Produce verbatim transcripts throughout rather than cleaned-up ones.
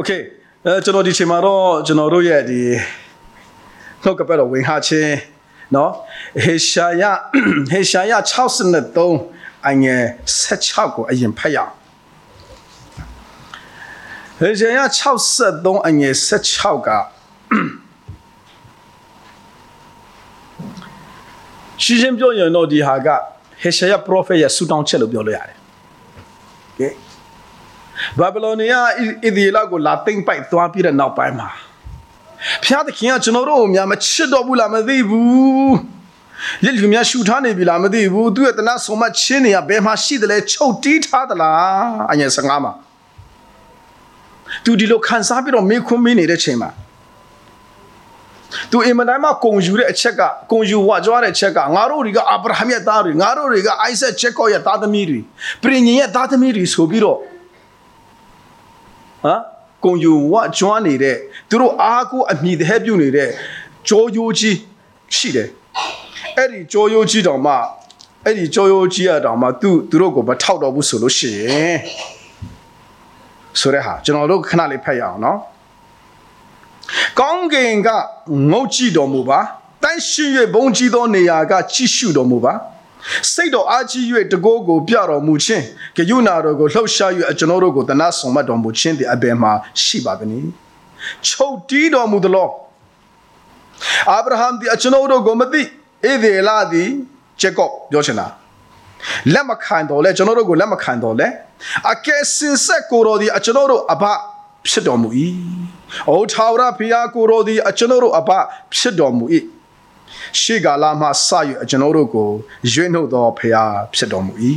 Okay အဲကျွန်တော်ဒီချိန်မှာတော့ကျွန်တော်တို့ရဲ့ဒီနှုတ်ကပတ်တော်ဝင်ဟာခြင်းနော်ဟေရှာယဟေရှာယsixty-threeအငယ်sixty-sixကိုအရင်ဖတ်ရအောင်ဟေရှာယsixty-threeအငယ်sixty-sixကရှင်းရှင်းပြောရင်တော့ဒီဟာကဟေရှာယ prophet ရဲ့ဆူတောင်းချက်လို့ပြောလို့ရတယ် Okayဘာဘီလိုနီးယားအီဒီလာကိုလာသိမ့်ပိုက်သွားပြီးတဲ့နောက်ပိုင်းမှာဖျားသခင်ကကျွန်တော်တို့များမချစ်တော့ဘူးလားမသိဘူးရစ်လူများရှူထားနေပြီလားမသိဘူးသူရဲ့တနာဆုံးမချင်းနေရဘယ်မှာရှိတယ်လဲချုပ်တီးထားသလားအငယ်fifteenမှာသူဒီလိုခံစားပြီးတော့မေးခွန်းမေးနေတဲ့ချိန်မှာသူအင်မတန်မှကုံယူတဲ့အချက်ကကုံယူဝါကြွားတဲ့အချက်ကငါတို့တွေကအာဗြဟံရဲ့သားတွေငါတို့တွေကအိုက်ဆက်ဂျက်ကော့ရဲ့သားသမီးတွေပြင်ញင်ရဲ့သားသမီးတွေဆိုပြီးတော့ဟာကုံယူဝါကြွားနေတဲ့သူတို့အားကိုအမိတဲ့ပြုတ်နေတဲ့ကြောယိုးကြီးရှိတယ်အဲ့ဒီကြောယိုးကြီးတောင်မှအဲ့ဒီကြောယိုးကြီးရတောင်မှသူသူတို့ကိုမထောက်တော့ဘူးဆိုလို့ရှိရင်ဆိုတဲ့ဟာကျွန်တော်တို့ခဏလေးဖတ်ရအောင်နော်ကောင်းကင်ကငုတ်ကြည့်တော်မူပါတန်ရှင်း၍ဘုံကြီးသောနေရာကကြည့်ရှုတော်မူပါစိတ်တော်အားကြီး၍တကိုးကိုပြတော်မူခြင်းဂယုဏတော်ကိုလှုပ်ရှား၍ကျွန်တော်တို့ကိုတနာဆောင်မတော်မူခြင်းသည်အဘယ်မှာရှိပါသနည်းချုပ်တီးတော်မူသလောအာဗြဟံသည်ကျွန်တော်တို့ကိုမသိဧဒေလာသည်ဂျေကော့ပြောချင်တာလက်မခံတော်လဲကျွန်တော်တို့ကိုလက်မခံတော်လဲအကယ်စင်ဆက်ကိုတော်သည်ကျွန်တော်တို့အဘဖြစ်တော်မူ၏အိုထာဝရဘုရားကိုတော်သည်ကျွန်တော်တို့အဘဖြစ်တော်မူ၏ရှေးကာလမှစ၍ကျွန်တော်တို့ကိုရွေးနှုတ်သောဘုရားဖြစ်တော်မူ၏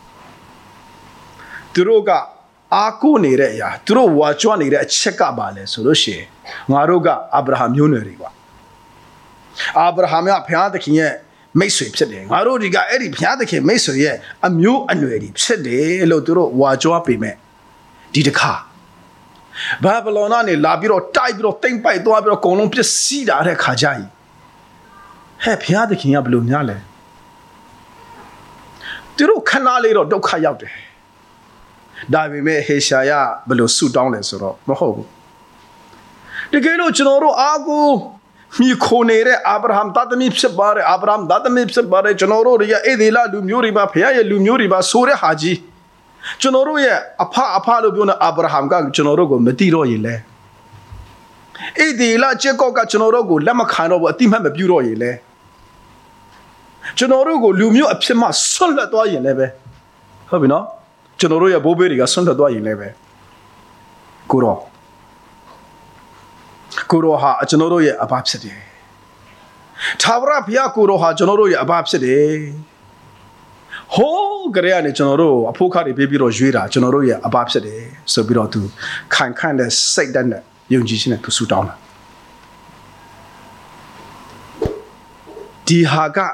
သူတို့ကအာကိုနေတဲ့အရာသူတို့ဝါကြွနေတဲ့အချက်ကပါလဲဆိုလို့ရှိရင်ငါတို့ကအာဗြဟံမျိုးနွယ်တွေပါအာဗြဟံကဘုရားသခင်ရဲ့မိတ်ဆွေဖြစ်တယ်ငါတို့ဒီကအဲ့ဒီဘုရားသခင်မိတ်ဆွေရဲ့အမျိုးအနွယ်တွေဖြစ်တယ်လို့သူတို့ဝါကြွပေမဲ့ဒီတစ်ခါဘာဗလောနာနေလာပြီးတော့တိုက်ပြီးတော့တိမ့်ပိုက်သွားပြီးတော့အကုန်လုံးပြစ်စီးတာတဲ့ခါကြကြီးဟဲ့ဘုရားသခင်ကဘယ်လိုများလဲသူတို့ခဏလေးတော့ဒုက္ခရောက်တယ်ဒါပေမဲ့ဟေရှာယဘယ်လိုဆူတောင်းလဲဆိုတော့မဟုတ်ဘူးတကယ်လို့ကျွန်တော်တို့အားကိုမိခိုနေတဲ့အာဗြဟံသားသမီးဖြစ်ပါတယ်အာဗြဟံသားသမီးဖြစ်ပါတယ်ကျွန်တော်တို့ရဲ့အေဒေလာလူမျိုးတွေပါဘုရားရဲ့လူမျိုးတွေပါဆိုတဲ့ဟာကြီးကျွန်တော်တို့ရဲ့အဖအဖလို့ပြောနေအာဗြဟံကကျွန်တော်တို့ကိုမတိတော့ရင်လဲအေဒီလာဂျေကော့ကကျွန်တော်တို့ကိုလက်မခံတော့ဘူးအတိမတ်မပြုတော့ရင်လဲကျွန်တော်တို့ကိုလူမျိုးအဖြစ်မှဆွတ်လွတ်သွားရင်လည်းပဲဟုတ်ပြီနော်ကျွန်တော်တို့ရဲ့ဘိုးဘေးတွေကဆွတ်လွတ်သွားရင်လည်းပဲကိုရောကိုရောဟာကျွန်တော်တို့ရဲ့အဘဖြစ်တယ်ထာဝရဘုရားကိုရောဟာကျွန်တော်တို့ရဲ့အဘဖြစ်တယ်ဟိုးကြရနေကျွန်တော်တို့အဖို့ခါတွေပြေးပြီးတော့ရွေးတာကျွန်တော်တို့ရဲ့အဘဖြစ်တယ်ဆိုပြီးတော့သူခိုင်ခန့်တဲ့စိတ်ဓာတ်နဲ့ယုံကြည်ခြင်းနဲ့သူဆူတောင်းတာဒီဟာက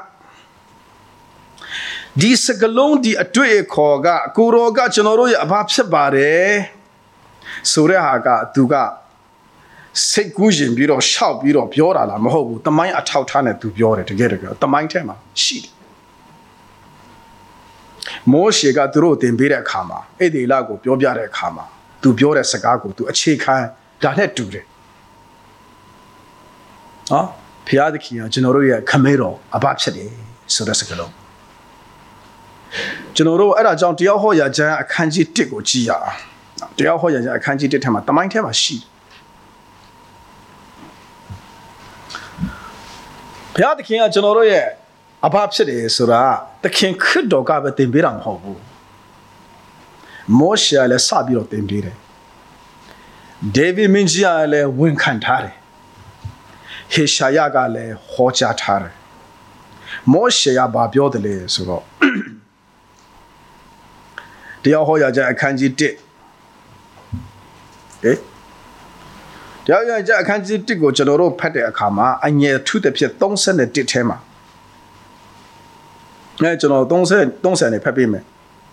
ဒီစကလုံးဒီအတွေ့အခေါ်ကကိုရောကကျွန်တော်တို့ရဲ့အဘဖြစ်ပါတယ်ဆိုတဲ့ဟာကသူကစိတ်ကူးရင်ပြီးတော့ရှောက်ပြီးတော့ပြောတာလားမဟုတ်ဘူးတမိုင်းအထောက်ထားနဲ့သူပြောတယ်တကယ်တကယ်တမိုင်းထဲမှာရှိတယ်မောရှေကသူတို့တင်ပေးတဲ့အခါမှာအဲ့ဒီလာကိုပြောပြတဲ့အခါမှာသူပြောတဲ့စကားကိုသူအခြေခံဒါနဲ့တူတယ်ဟောဘုရားသခင်ကကျွန်တော်တို့ရဲ့ခမဲတော်အဘဖြစ်တယ်ဆိုတဲ့စကားလုံးကျွန်တော်တို့အဲ့ဒါကြောင့်တရားဟောရာကျမ်းအခန်းကြီးoneကိုကြည့်ရအောင်တရားဟောရာကျမ်းအခန်းကြီးoneထဲမှာတမိုင်းထဲမှာရှိဘုရားသခင်ကကျွန်တော်တို့ရဲ့အဘဖြစ်တယ်ဆိုတာသခင်ခရစ်တော်ကပဲသင်ပေးတာမဟုတ်ဘူးမောရှေလည်းစပြီးတော့သင်ပေးတယ်ဒေးဗစ်မင်းကြီးကလည်းဝန်ခံထားတယ်ဟေရှာယကလည်းဟောကြားထားတယ်မောရှေကဘာပြောတယ်လဲဆိုတော့တရားဟောရာကျမ်းအခန်းကြီးoneဟေးတရားဟောရာကျမ်းအခန်းကြီးoneကိုကျွန်တော်တို့ဖတ်တဲ့အခါမှာအငယ်twoတစ်ဖြစ်thirty-oneထဲမှာအဲကျွန်တော်thirty thirtyနဲ့ဖတ်ပေးမယ်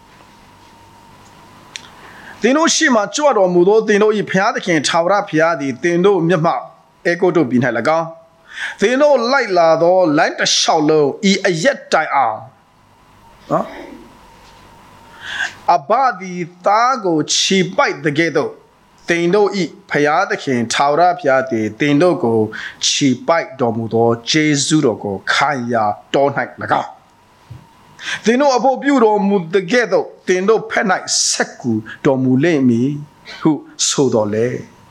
သင်တို့ရှိမှကြွတော်မူသောသင်တို့၏ဘုရားသခင်ထာဝရဘုရားသည်သင်တို့မျက်မှောက်အေဂုတ်တို့ပြည်၌၎င်းသင်တို့လိုက်လာသောလမ်းတစ်လျှောက်လုံးဤအရက်တိုင်အောင်နော်အဘသည်သားကိုခြေပိုက်တဲ့ကဲ့သို့သတင်တို့ဤဖျားသခင်ထာဝရဘုရားသည်တင်တို့ကိုခြိပိုက်တော်မူသောဂျေဇုတော်ကိုခံရတော်၌၎င်းတင်တို့အဖို့ပြုတော်မူတဲ့ကဲ့သို့တင်တို့ဖက်၌ဆက်ကူတော်မူလိမ့်မည်ဟုဆိုတော်လေ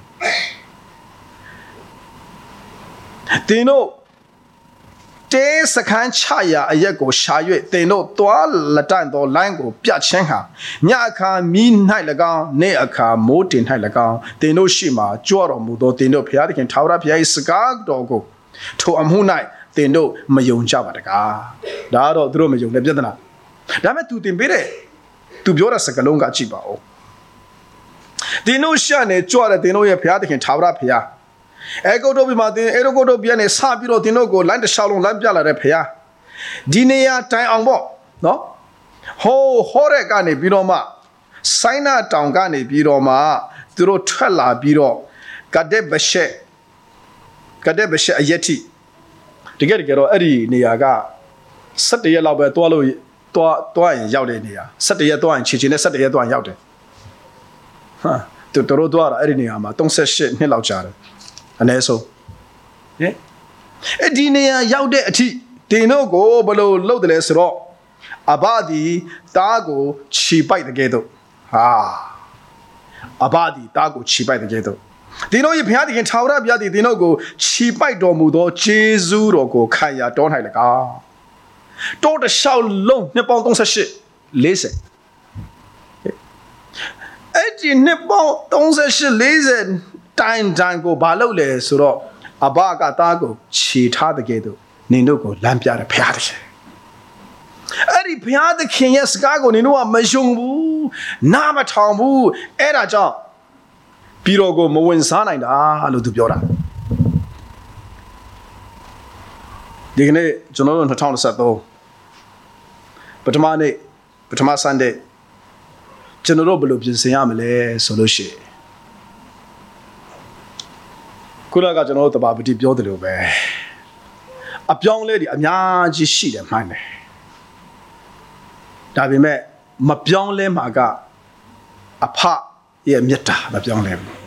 တင်တို့တဲစခန်းချရာအရက်ကိုရှာ၍တင်တို့သွားလက်တန့်သောလိုင်းကိုပြချင်းဟာညအခါမိ၌၎င်းနေ့အခါမိုးတင်၌၎င်းတင်တို့ရှိမှကြွတော်မူသောတင်တို့ဘုရားသခင်ထာဝရဘုရား၏စကားတော်ကိုထိုအမှု၌တင်တို့မယုံကြပါတကားဒါတော့သူတို့မယုံတဲ့ပြဿနာဒါမဲ့သူတင်ပေးတဲ့သူပြောတဲ့စကားလုံးကကြည့်ပါဦးတင်တို့ရှာနေကြွတဲ့တင်တို့ရဲ့ဘုရားသခင်ထာဝရဘုရားအဲဂုတ်တို့ပြမှာတင်အဲဂုတ်တို့ပြနေစပြီးတော့တင်တို့ကိုလမ်းတစ်လျှောက်လုံးလမ်းပြလာတဲ့ဘုရားဒီနေရာတိုင်အောင်ပေါ့နော်ဟိုးဟောတဲ့ကနေပြီးတော့မှဆိုင်းနာတောင်ကနေပြီးတော့မှသူတို့ထွက်လာပြီးတော့ကဒက်ဘရှက်ကဒက်ဘရှက်အယက်တိတကယ်တကယ်တော့အဲ့ဒီနေရာက၁၇ရက်လောက်ပဲတွားလို့တွားတွားရင်ရောက်တဲ့နေရာ၁၇ရက်တွားရင်ခြေခြေနဲ့၁၇ရက်တွားရင်ရောက်တယ်ဟာသူတို့တွားတာအဲ့ဒီနေရာမှာ၃၈နှစ်လောက်ကြာတယ်အနည်းဆုံးဟင်အဲ့ဒီနေရာရောက်တဲ့အထိတင်တို့ကိုဘယ်လိုလုပ်တယ်လဲဆိုတော့အဘဒီတားကိုခြိပိုက်တဲ့ကဲ့သို့ဟာအဘဒီတားကိုခြိပိုက်တဲ့ကဲ့သို့တင်တို့ရဲ့ဘုရားသခင်ထာဝရဘုရားသည်တင်တို့ကိုခြိပိုက်တော်မူသောဂျေဇုတော်ကိုခံရတော်၌၎င်းတောတစ်လျှောက်လုံးနှစ်ပေါင်း၃၈ ၄၀အဲ့ဒီနှစ်ပေါင်း၃၈ ၄၀တိုင်တိုင်ကိုဘာလုပ်လဲဆိုတော့အဘကသားကိုခြေထားတဲ့ကဲ့သို့နင်တို့ကိုလမ်းပြတယ်ဘုရားသခင်အဲ့ဒီဘုရားသခင်ရဲ့စကားကိုနင်တို့ကမယုံဘူးနားမထောင်ဘူးအဲ့ဒါကြောင့်ပြီးတော့ကိုမဝင်စားနိုင်တာလို့သူပြောတာဒီကနေ့ကျွန်တော်တို့၂၀၂၃ပထမနေ့ပထမဆန်ဒေးကျွန်တော်တို့ဘယ်လိုပြင်ဆင်ရမလဲဆိုလို့ရှိရင်ခုနကကျွန်တော်တို့တပါပတိပြောတယ်လို့ပဲအပြောင်းလဲဒီအများကြီးရှိတယ်မှန်တယ်ဒါပေမဲ့မပြောင်းလဲမှာကအဖရဲ့မေတ္တာမပြောင်းလဲဘူး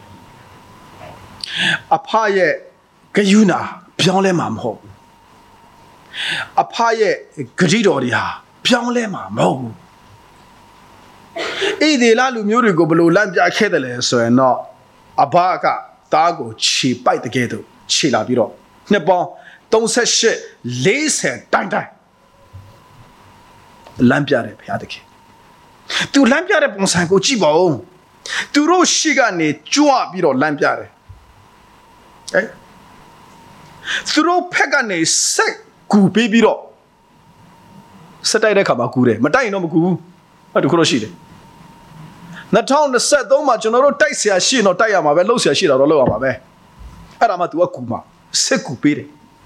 အဖရဲ့ဂရုဏာပြောင်းလဲမှာမဟုတ်ဘူးအဖရဲ့ဂတိတော်တွေဟာပြောင်းလဲမှာမဟုတ်ဘူးအဲ့ဒီလားလူမျိုးတွေကိုဘယ်လိုလမ်းပြခဲ့တယ်လဲဆိုရင်တော့အဘကသားကိုခြေပိုက်တဲ့ကဲ့သို့ခြေလာပြီးတော့နှစ်ပေါင်း၃၈ ၄၀တိုင်တိုင်လမ်းပြတယ်ဘုရားသခင်သူလမ်းပြတဲ့ပုံစံကိုကြည့်ပါဦးသူတို့ရှိကနေကြွပြီးတော့လမ်းပြတယ်အဲသူတို့ဖက်ကနေဆက်ကူပေးပြီးတော့စက်တိုက်တဲ့ခါမှာကူတယ်မတိုက်ရင်တော့မကူဘူးအဲ့ဒါခုတော့ရှိတယ်၂၀၂၃မှာကျွန်တော်တို့တိုက်ဆရာရှိရင်တော့တိုက်ရမှာပဲလှုပ်ဆရာရှိတာတော့လှုပ်ရမှာပဲအဲ့ဒါမှ तू ကကူမှာစစ်ကူပေးတယ်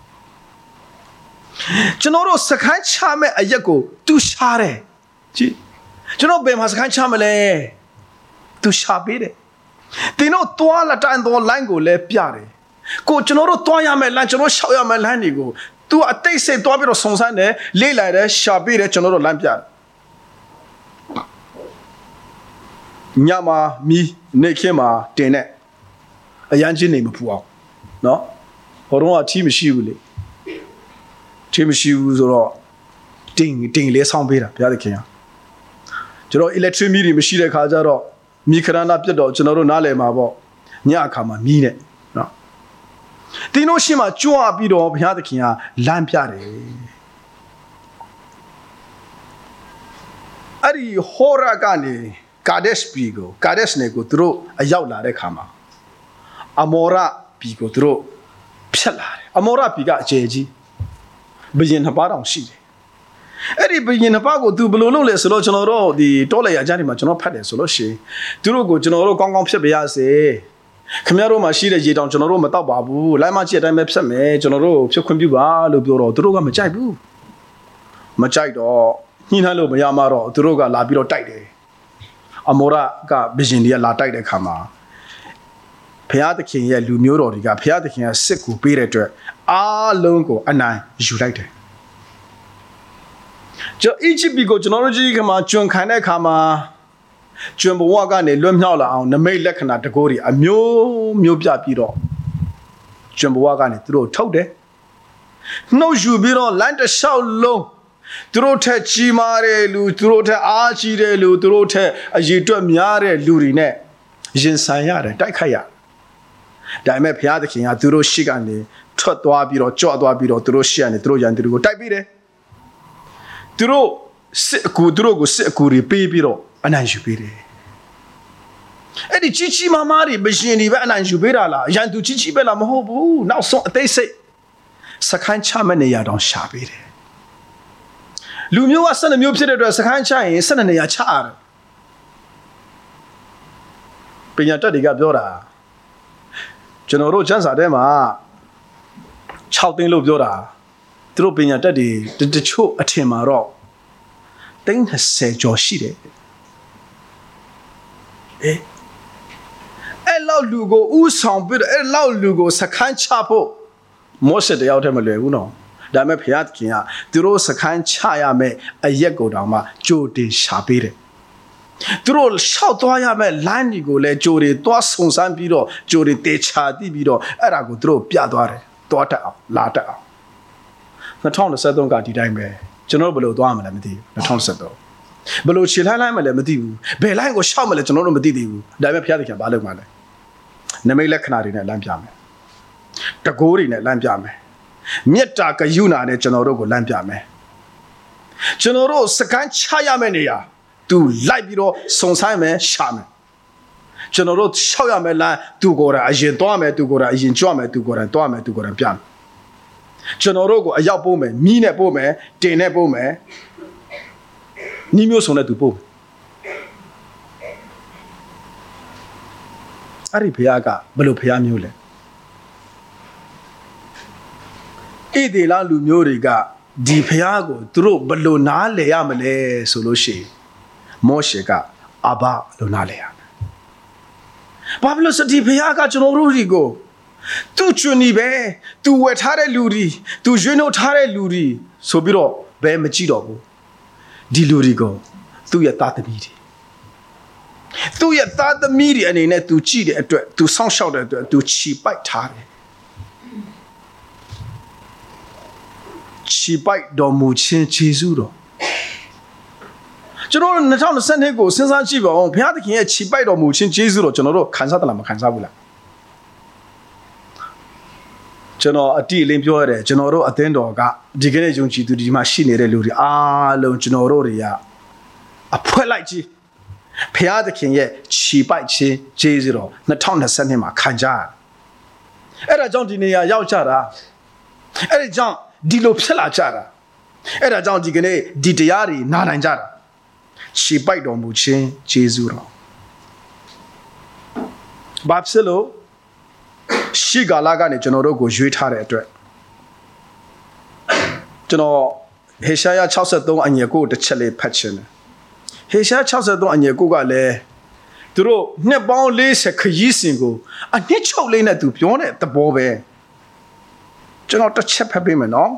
ကျွန်တော်တို့စခန်းချမဲ့အရက်ကို तू ရှာတယ်ကြည့်ကျွန်တော်ဘယ်မှာစခန်းချမလဲ तू ရှာပေးတယ်တင်းတို့သွားလာတန်တော် line ကိုလည်းပြတယ်ကိုကျွန်တော်တို့သွားရမယ်လမ်းကျွန်တော်ရှောက်ရမယ်လမ်းတွေကို तू အတိတ်စိတ်သွားပြီးတော့စုံစမ်းတယ်လေ့လာတယ်ရှာပေးတယ်ကျွန်တော်တို့လမ်းပြတယ်ညမှာမီးနေခင်းမှာတင်နဲ့အရန်ချင်းနေမဖူအောင်နော်ဟိုတော့အထီးမရှိဘူးလေထီးမရှိဘူးဆိုတော့တင်တင်လေးဆောင်းပေးတာဘုရားသခင်ကကျွန်တော် electric မီးတွေမရှိတဲ့ခါကျတော့မီးခရဏပြတ်တော့ကျွန်တော်တို့နားလည်မှာပေါ့ညအခါမှာမီးနဲ့နော်တင်းတို့ရှိမှကြွပြီးတော့ဘုရားသခင်ကလမ်းပြတယ်အဲ့ဒီဟောရကနေကာဒက်စ်ပီကိုကာဒက်စ်နေကိုသူတို့အရောက်လာတဲ့ခါမှာအမောရပီကိုသူတို့ဖြတ်လာတယ်အမောရပီကအကျယ်ကြီးဘယင်နှစ်ပါးတောင်ရှိတယ်အဲ့ဒီဘယင်နှစ်ပါးကိုသူဘယ်လိုလုပ်လဲဆိုတော့ကျွန်တော်တို့ဒီတောလေရအကြမ်းဒီမှာကျွန်တော်ဖတ်တယ်ဆိုလို့ရှိရင်သူတို့ကိုကျွန်တော်တို့ကောင်းကောင်းဖြတ်ပြရစေခင်ဗျားတို့မှာရှိတဲ့ရေတောင်ကျွန်တော်တို့မတော့ပါဘူးလိုင်းမကြည့်တဲ့အတိုင်းပဲဖြတ်မယ်ကျွန်တော်တို့ဖြတ်ခွင့်ပြုပါလို့ပြောတော့သူတို့ကမကြိုက်ဘူးမကြိုက်တော့ညှိနှိုင်းလို့မရမှာတော့သူတို့ကလာပြီးတော့တိုက်တယ်အမောရကဘီဂျင်တွေကလာတိုက်တဲ့ခါမှာဘုရားသခင်ရဲ့လူမျိုးတော်တွေကဘုရားသခင်ကစစ်ကူပေးတဲ့အတွက်အားလုံးကိုအနိုင်ယူလိုက်တယ်ကျွန်တော်အီဂျစ်ပြည်ကိုကျွန်တော်တို့ကြီးကမှကျွန်းခံတဲ့ခါမှာကျွန်းဘဝကနေလွတ်မြောက်လာအောင်နမိတ်လက္ခဏာတကိုးတွေအမျိုးမျိုးပြပြီးတော့ကျွန်းဘဝကနေသူတို့ထုတ်တယ်နှုတ်ယူပြီးတော့လမ်းတစ်လျှောက်လုံးသူတို့ထက်ကြီးမားတဲ့လူသူတို့ထက်အားကြီးတဲ့လူသူတို့ထက်အရေးအတွက်များတဲ့လူတွေနဲ့ရင်ဆိုင်ရတယ်တိုက်ခိုက်ရတယ်ဒါပေမဲ့ဘုရားသခင်ကသူတို့ရှိကနေထွက်သွားပြီးတော့ကြော့သွားပြီးတော့သူတို့ရှိကနေသူတို့ရန်သူတွေကိုတိုက်ပြီးတယ်သူတို့စစ်အကူသူတို့ကိုစစ်အကူတွေပေးပြီးတော့အနိုင်ယူပေးတယ်အဲ့ဒီကြီးကြီးမားမားတွေမရှင်တွေပဲအနိုင်ယူပေးတာလားရန်သူကြီးကြီးပဲလားမဟုတ်ဘူးနောက်ဆုံးအသေးစိတ်စခန်းချမဲ့နေရာတောင်ရှာပေးတယ်လူမျိုးကဆက်နှစ်မျိုးဖြစ်တဲ့အတွက်စခန်းချရင်ဆက်နှစ်နေရာချရတယ်ပညာတတ်တွေကပြောတာကျွန်တော်တို့ကျမ်းစာထဲမှာ၆သိန်းလို့ပြောတာသူတို့ပညာတတ်တွေတချို့အထင်မှာတော့သိန်း၂၀ကျော်ရှိတယ်အေးအဲ့လောက်လူကိုဥဆောင်ပြီးတော့အဲ့လောက်လူကိုစခန်းချဖို့မောရှေတယောက်တည်းမလွယ်ဘူးနော်ဒါပေမဲ့ဘုရားသခင်ကသူတို့စခန်းချရမယ်အရက်ကိုတောင်မှကြိုတင်ရှာပေးတယ်သူတို့ရှောက်သွားရမယ်လမ်းကြီးကိုလည်းကြိုတွေသွားဆုံစမ်းပြီးတော့ကြိုတွေတေချာတိပြီးတော့အဲ့ဒါကိုသူတို့ပြသွားတယ်သွားတတ်အောင်လာတတ်အောင်၂၀၂၃ကဒီတိုင်းပဲကျွန်တော်တို့ဘယ်လိုသွားမလဲမသိဘူး၂၀၂၃ဘယ်လိုခြေလှမ်းလိုက်မလဲမသိဘူးဘယ်လိုင်းကိုရှောက်မလဲကျွန်တော်တို့မသိသေးဘူးဒါပေမဲ့ဘုရားသခင်ဘာလုပ်မှလဲနမိတ်လက္ခဏာတွေနဲ့လမ်းပြမယ်တကိုးတွေနဲ့လမ်းပြမယ်မေတ္တာကရုဏာနဲ့ကျွန်တော်တို့ကိုလမ်းပြမယ်ကျွန်တော်တို့စကမ်းချရမယ့်နေရာသူလိုက်ပြီးတော့စုံဆိုင်မယ်ရှာမယ်ကျွန်တော်တို့ရှောက်ရမယ်လမ်းသူကိုယ်တိုင်အရင်သွားမယ်သူကိုယ်တိုင်အရင်ကြွမယ်သူကိုယ်တိုင်သွားမယ်သူကိုယ်တိုင်ပြမယ်ကျွန်တော်တို့ကိုအရောက်ပို့မယ်မီးနဲ့ပို့မယ်တင်နဲ့ပို့မယ်နီးမျိုးစုံနဲ့သူပို့အဲ့ဒီဘုရားကဘယ်လိုဘုရားမျိုးလဲဣသေလလူမျိုးတွေကဒီဘုရားကိုသူတို့ဘယ်လိုနားလည်ရမလဲဆိုလို့ရှိရင်မောရှေကအဘလိုနားလည်ရမယ်ဘာဖြစ်လို့စဒီဘုရားကကျွန်တော်တို့တွေကိုသူ့ကျွန်းဒီပဲသူဝယ်ထားတဲ့လူတွေသူရွေးနှုတ်ထားတဲ့လူတွေဆိုပြီးတော့ဘယ်မကြည့်တော့ဘူးဒီလူတွေကိုသူ့ရဲ့သားသမီးတွေသူ့ရဲ့သားသမီးတွေအနေနဲ့သူကြည့်တဲ့အတွက်သူစောင့်ရှောက်တဲ့အတွက်သူခြိပိုက်ထားတယ်ခြိပိုက်တော်မူခြင်းယေရှုတော်ကျွန်တော်တို့၂၀၂၂ကိုစဉ်းစားကြည့်ပါဦးဘုရားသခင်ရဲ့ခြိပိုက်တော်မူခြင်းယေရှုတော်ကျွန်တော်တို့ခံစားသလားမခံစားဘူးလားကျွန်တော်အတိအလင်းပြောရတယ်ကျွန်တော်တို့အသင်းတော်ကဒီကနေ့ယုံကြည်သူဒီမှာရှိနေတဲ့လူတွေအားလုံးကျွန်တော်တို့တွေကအဖွဲလိုက်ကြီးဘုရားသခင်ရဲ့ခြိပိုက်ခြင်းယေရှုတော်၂၀၂၂မှာခံကြရတယ်အဲ့ဒါကြောင့်ဒီနေရာရောက်ကြတာအဲ့ဒါကြောင့်ဒီလိုဖြစ်လာကြတာအဲ့ဒါကြောင့်ဒီကနေ့ဒီတရားတွေနားနိုင်ကြတာခြိပိုက်တော်မူခြင်းယေရှုတော်ဘာဖြစ်လို့ရှိကာလကနေကျွန်တော်တို့ကိုရွေးထားတဲ့အတွက်ကျွန်တော်ဟေရှာယ၆၃အငယ်ကိုတစ်ချက်လေးဖတ်ချင်တယ်ဟေရှာယ၆၃အငယ်ကိုကလည်းသူတို့နှစ်ပေါင်း၄၀ခရီးစဉ်ကိုအနှစ်ချုပ်လေးနဲ့သူပြောတဲ့သဘောပဲကျွန်တော်တစ်ချက်ဖတ်ပေးမယ်နော်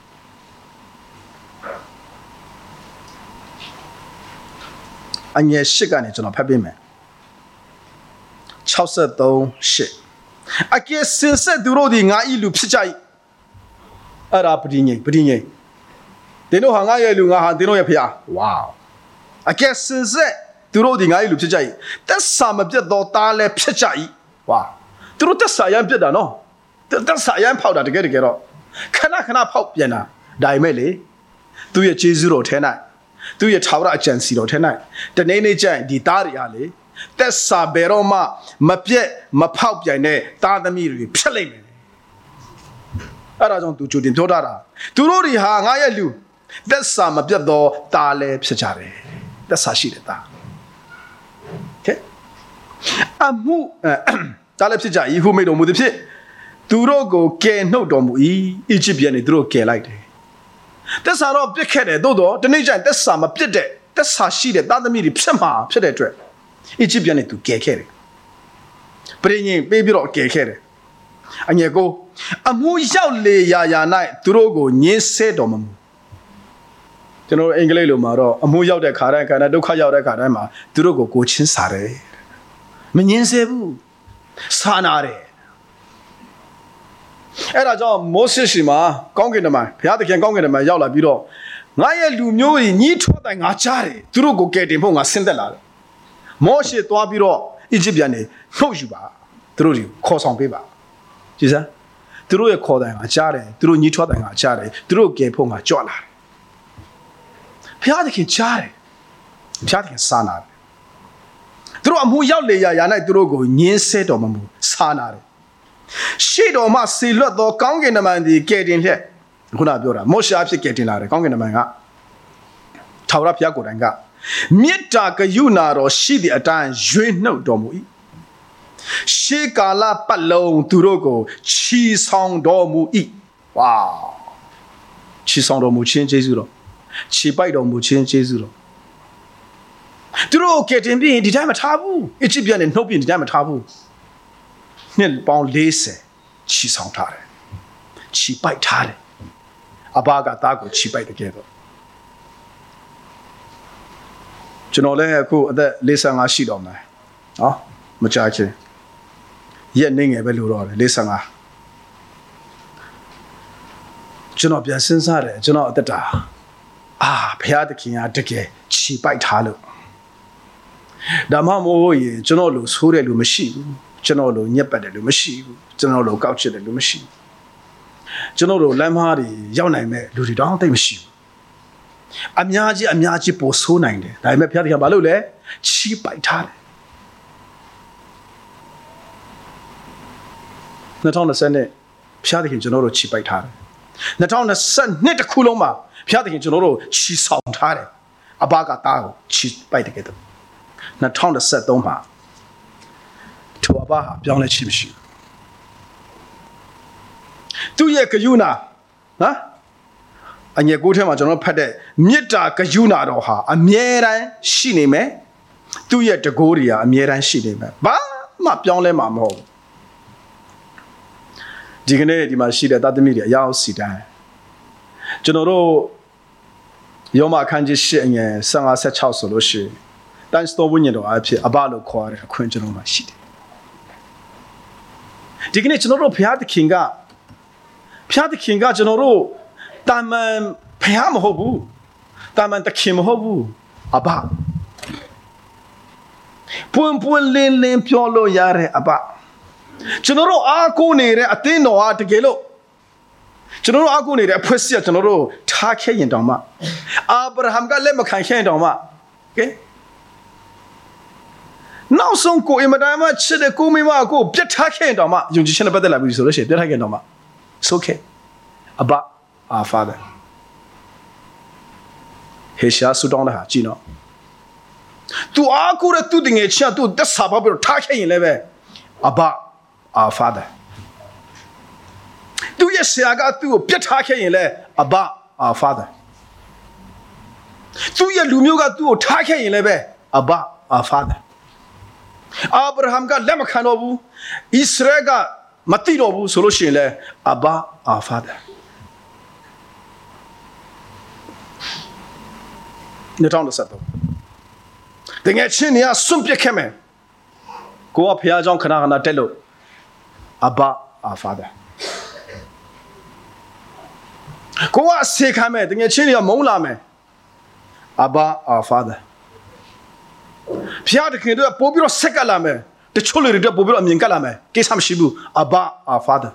အငယ်၈ကနေကျွန်တော်ဖတ်ပေးမယ်၆၃ ၈အကယ်စင်ဆက်သူတို့ဒီငါဤလူဖြစ်ကြ၏အဲ့ဒါပဋိငိမ်ပဋိငိမ်တင်းတို့ဟာငါရဲ့လူငါဟာတင်းတို့ရဲ့ဖျားဝေါအကယ်စင်ဆက်သူတို့ဒီငါဤလူဖြစ်ကြ၏သက်စာမပြတ်သောသားလည်းဖြစ်ကြ၏ဝါသူတို့သက်စာရမ်းပြတ်တာနော်သက်စာရမ်းဖောက်တာတကယ်တကယ်တော့ခဏခဏဖောက်ပြန်တာဒါပေမဲ့လေသူရဲ့ဂျေဇုတော်ထဲ၌သူရဲ့ထာဝရအကြံစီတော်ထဲ၌တနေ့နေ့ကျရင်ဒီသားတွေဟာလေသက်စာဘယ်တော့မှမပြက်မဖောက်ပြန်တဲ့သားသမီးတွေဖြစ်လိမ့်မယ်အဲ့ဒါကြောင့်သူကြိုတင်ပြောထားတာသူတို့တွေဟာငါရဲ့လူသက်စာမပြတ်သောသားလည်းဖြစ်ကြတယ်သက်စာရှိတဲ့သားကဲအမှုသားလည်းဖြစ်ကြ၏ဟုမိတ်တော်မူသည်ဖြစ်သူတို့ကိုကယ်နှုတ်တော်မူ၏အီဂျစ်ပြည်နေသူတို့ကယ်လိုက်တယ်သက်စာတော့ပြစ်ခဲ့တယ်သို့တော့ဒီနေ့ကျရင်သက်စာမပြတ်တဲ့သက်စာရှိတဲ့သားသမီးတွေဖြစ်မှာဖြစ်တဲ့အတွက်အီဂျစ်ပြည်နေသူကယ်ခဲ့တယ်ပရိညင်ပေးပြီးတော့ကယ်ခဲ့တယ်အငယ်ကိုအမှုရောက်လေရာရာ၌သူတို့ကိုညှင်းဆဲတော်မမူကျွန်တော်အင်္ဂလိပ်လိုမှာတော့အမှုရောက်တဲ့ခါတိုင်းခါတိုင်းဒုက္ခရောက်တဲ့ခါတိုင်းမှာသူတို့ကိုကိုချင်းစားတယ်မငြင်းဆဲဘူးစာနာတယ်အဲ့ဒါကြောင့်မောရှေမှာကောင်းကင်တမန်ဘုရားသခင်ကောင်းကင်တမန်ရောက်လာပြီးတော့ငါရဲ့လူမျိုးကြီးညီးထွားတိုင်းငါကြားတယ်သူတို့ကိုကယ်တင်ဖို့ငါဆင်းသက်လာတယ်မောရှေသွားပြီးတော့အီဂျစ်ပြန်နေနှုတ်ယူပါသူတို့ကိုခေါ်ဆောင်ပေးပါကြည်စမ်းသူတို့ရဲ့ခေါ်တိုင်းငါကြားတယ်သူတို့ညီးထွားတိုင်းငါကြားတယ်သူတို့ကယ်ဖို့ငါကြွလာတယ်ဘုရားသခင်ကြားတယ်ဘုရားသခင်စာနာတယ်သူတို့အမှုရောက်လေရာရာ၌သူတို့ကိုညှင်းဆဲတော်မမူစာနာတယ်ရှေ့တော်မှဆေလွတ်သောကောင်းကင်တမန်သည်ကယ်တင်လျက်ခုနပြောတာမောရှေအဖြစ်ကယ်တင်လာတယ်ကောင်းကင်တမန်ကထာဝရဘုရားကိုယ်တိုင်ကမေတ္တာကရုဏာတော်ရှိသည့်အတိုင်းရွေးနှုတ်တော်မူ၏ရှေးကာလပတ်လုံးသူတို့ကိုချီဆောင်တော်မူ၏ဝါချီဆောင်တော်မူခြင်းကျေးဇူးတော်ချီပိုက်တော်မူခြင်းကျေးဇူးတော်သူတို့ကယ်တင်ပြီးဒီတိုင်းမထားဘူးအစ်ချစ်ပြန်နေနှုတ်ပြီးဒီတိုင်းမထားဘူးနှစ်ပေါင်းလေးဆယ်ချီဆောင်ထားတယ်ချီပိုက်ထားတယ်အဘကသားကိုချီပိုက်တကယ်တော့ကျွန်တော်လည်းအခုအသက်၄၅ရှိတော့မယ်နော်မကြခင်ရက်နေငယ်ပဲလို့တော့တယ်၄၅ကျွန်တော်ပြန်စဉ်းစားတယ်ကျွန်တော်အသက်တာအာဘုရားသခင်ကတကယ်ချီပိုက်ထားလို့ဒါမှမဟုတ်ရင်ကျွန်တော်လိုဆိုးတယ်လို့မရှိဘူးကျွန်တော်လိုညက်ပတ်တယ်လို့မရှိဘူးကျွန်တော်လိုကောက်ချစ်တယ်လို့မရှိဘူးကျွန်တော်တို့လမ်းမတွေရောက်နိုင်မဲ့လူတွေတောင်းသိမရှိဘူးအများကြီးအများကြီးပိုဆိုးနိုင်တယ်ဒါပေမဲ့ဘုရားသခင်ဘာလို့လဲချီးပိုက်ထားတယ်၂၀၂၀နဲ့ဘုရားသခင်ကျွန်တော်တို့ချီးပိုက်ထားတယ်၂၀၂၂တခုလုံးမှာဘုရားသခင်ကျွန်တော်တို့ချီးဆောင်ထားတယ်အဘကသားကိုချီးပိုက်တဲ့ကဲတော့၂၀၂၃မှာထိုအဘဟာပြောင်းလဲခြင်းမရှိဘူးသူရဲ့ကရုဏာနော်အငယ်ကိုထဲမှာကျွန်တော်ဖတ်တဲ့မေတ္တာကရုဏာတော်ဟာအမြဲတမ်းရှိနေမယ်သူရဲ့တကိုးတွေကအမြဲတမ်းရှိနေမယ်ဘာမှပြောင်းလဲမှာမဟုတ်ဘူးဒီကနေ့ဒီမှာရှိတဲ့သားသမီးတွေအရောက်စီတိုင်းကျွန်တော်တို့ယောမအခန်းကြီး၈အငယ်၁၅ ၁၆ဆိုလို့ရှိရင်တန်စတော်ဝိညာဉ်တော်အဖြစ်အဘလို့ခေါ်ရတဲ့အခွင့်ကျွန်တော်မှာရှိတယ်ဒီကနေ့ကျွန်တော်တို့ဘုရားသခင်ကဘုရားသခင်ကကျွန်တော်တို့တာမန်ဘုရားမဟုတ်ဘူးတာမန်သခင်မဟုတ်ဘူးအဘပွင့်ပွင့်လင်းလင်းပြောလို့ရတဲ့အဘကျွန်တော်တို့အားကိုးနေတဲ့အသင်းတော်ဟာတကယ်လို့ကျွန်တော်တို့အားကိုးနေတဲ့အဖွဲ့စည်းကျွန်တော်တို့ထားခဲ့ရင်တောင်မှအာဗြဟံကလက်မခံခဲ့ရင်တောင်မှကဲနောက်ဆုံးကိုအင်မတန်မှချစ်တဲ့ကိုမိမကိုပြတ်ထားခဲ့ရင်တောင်မှယုံကြည်ခြင်းနဲ့ပတ်သက်လာပြီဆိုလို့ရှိရင်ပြတ်ထားခဲ့ရင်တောင်မှ it's okay Abba our father ဟေရှာဆူတောင်းတဲ့ဟာကြည့်နော် तू အားကိုးတဲ့သူတငယ်ချင်း तू တက်စာပါပြီးတော့ထားခဲ့ရင်လည်းပဲ Abba our father သူရဲ့ဆရာကသူ့ကိုပြတ်ထားခဲ့ရင်လည်း Abba our father သူရဲ့လူမျိုးကသူ့ကိုထားခဲ့ရင်လည်းပဲ Abba our father အာဗြဟံကလက်မခံတော့ဘူးဣသရေလကမသိတော့ဘူးဆိုလို့ရှိရင်လည်း Abba our father ၂၀၂၃တကယ်ချင်းနေရစွန့်ပစ်ခဲ့မယ်ကိုကဖះเจ้าခဏခဏတက်လို့ Abba our father ကိုကအစေခံမယ်တကယ်ချင်းနေရမုန်းလာမယ် Abba our father ဖះတခင်တို့ပို့ပြီးတော့ဆက်ကလာမယ်တချို့လူတွေပို့ပြီးတော့အမြင်ကလာမယ်ကိစ္စမရှိဘူး Abba our father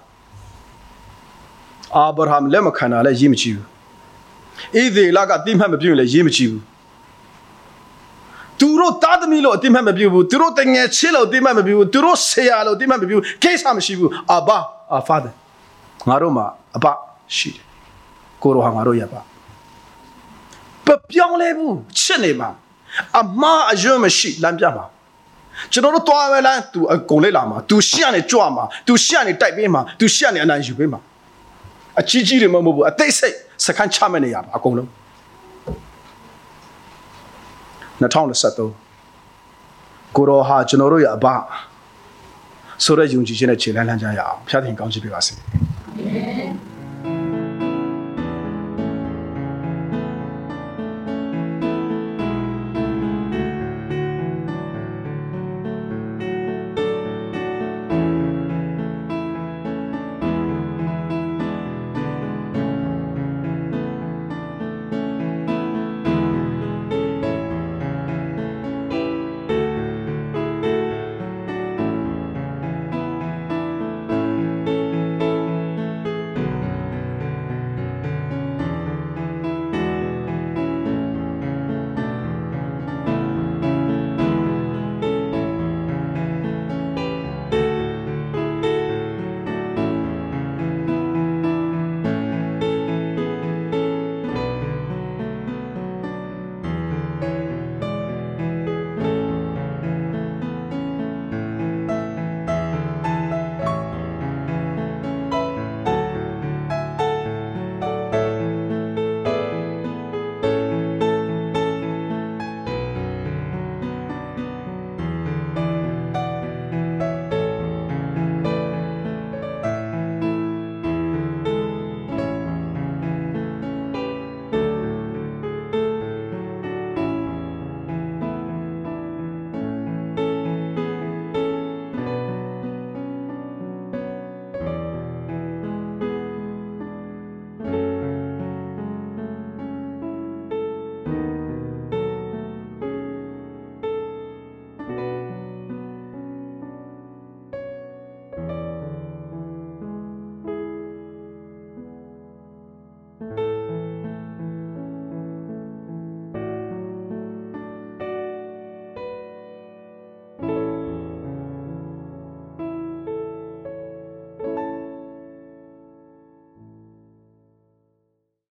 အာဗြဟံလက်မခံတာလည်းရေးမကြည့်ဘူးဣသေလကတိမှတ်မပြုရင်လည်းရေးမကြည့်ဘူးသူတို့သားသမီးလို့အတိမှတ်မပြုဘူးသူတို့တငယ်ချင်းလို့အတိမှတ်မပြုဘူးသူတို့ဆရာလို့အတိမှတ်မပြုဘူးကိစ္စမရှိဘူး Abba our father ငါတို့မှာအဘရှိတယ်ကိုရောဟာငါတို့ရပါပပြောင်းလဲဘူးချစ်နေမှာအမှားအယွန်းမရှိလမ်းပြမှာကျွန်တော်တို့တွားမယ်လား तू အကုန်လေးလာမှာ तू ရှေ့ကနေကြွမှာ तू ရှေ့ကနေတိုက်ပေးမှာ तू ရှေ့ကနေအနိုင်ယူပေးမှာအကြီးကြီးတွေမဟုတ်ဘူးအသိစိတ်စခန်းချမဲ့နေရပါအကုန်လုံး၂၀၂၃ကိုရောဟာကျွန်တော်တို့ရဲ့အဘဆိုတဲ့ယုံကြည်ခြင်းနဲ့ခြေလှမ်းလှမ်းကြရအောင်ဖျားသခင်ကောင်းချီးပေးပါစေ